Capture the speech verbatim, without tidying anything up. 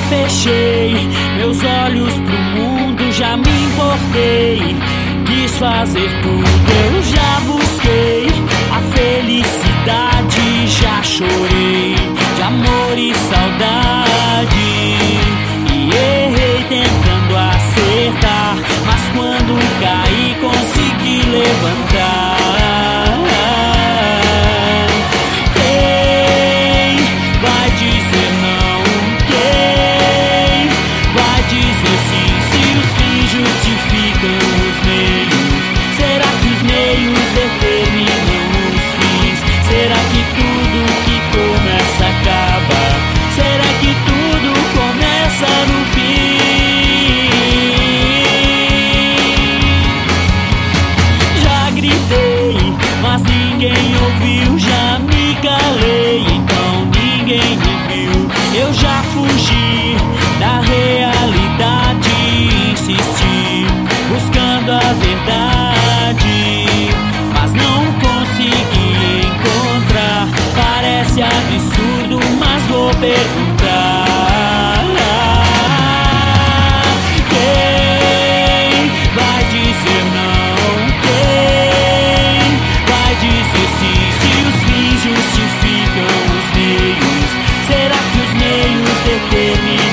fechei meus olhos pro mundo, já me importei, quis fazer tudo, eu já busquei a felicidade, já chorei de amor e saudade, e errei tentando acertar, mas quando caí consegui levantar. Mas ninguém ouviu, já me calei, então ninguém me viu. Eu já fugi da realidade, insisti, buscando a verdade, mas não consegui encontrar. Parece absurdo, mas vou perguntar. Quem vai dizer não? Justificam os meios. Será que os meios determinam?